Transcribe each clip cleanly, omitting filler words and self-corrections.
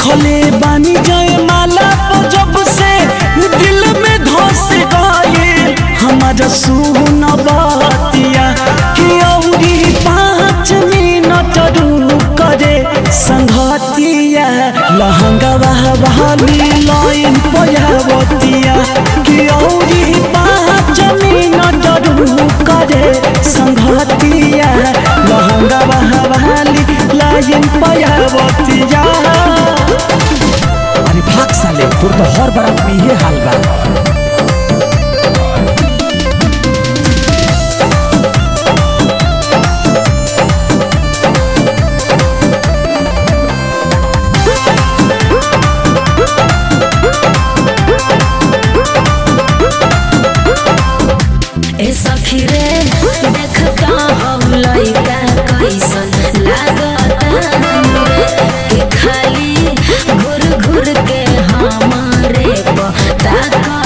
देखले बानी जय माला जब से दिल में धस गए हमारा सुन बतिया कि औरी 5 मिनट रुक रे संगतिया लहंगा वाली लाइन पयावतिया कि औरी 5 मिनट रुक रे संगतिया लहंगा वाली लाइन पयावतिया। अरे भाग साले तोर तो हर बारात में ये हाल बा। ए सखी रे देख का हम लइका कैसन लागता कि खाली घुर घुर के हमारे ताकता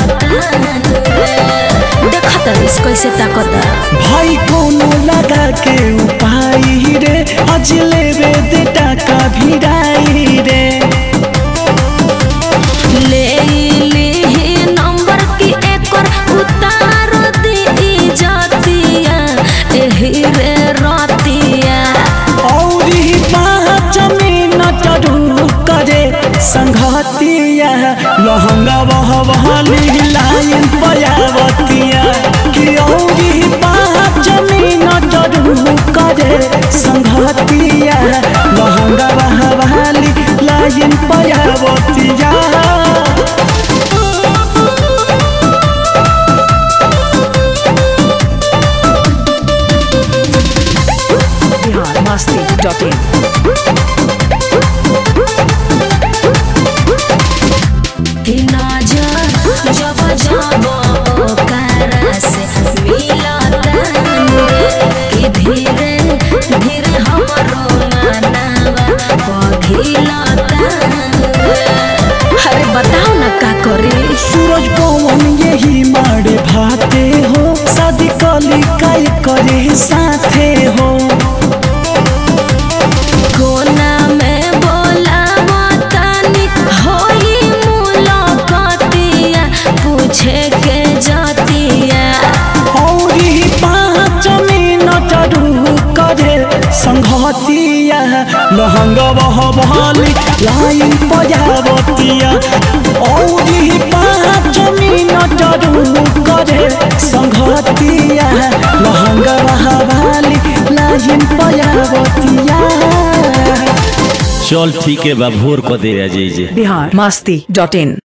देखता इस कैसे ताकता भाई कोनो लगा के उपाय रे आज लेवे दे टाका भिड़ाई रे ले ली नंबर की एक और उतार दी जातिया एही रे रातिया औरी 5 मिनट रुक रे संगतिया लहंगा वाली लाइन पयावतिया कि औरी 5 मिनट रुक रे संगतिया लहंगा वाली लाइन पयावतिया। biharmasti.in जब जब ओकरा से मिलता कि धीरे धीरे हमरो मानवा पघिलता अरे बताओ ना का करे सूरज पवन यही मारे भाते हो शादी कली काय करे साथे हो कोना में बोला बतानी होई मुलाकातिया पूछे के जातिया औरी 5 मिनट रुक रे संगतिया लहंगा वाली लाइन पयावतिया औरी 5 मिनट रुक रे संगतिया लहंगा वाली लाइन पयावतिया। चल ठीक है बा भोर को दे जाइए। biharmasti.in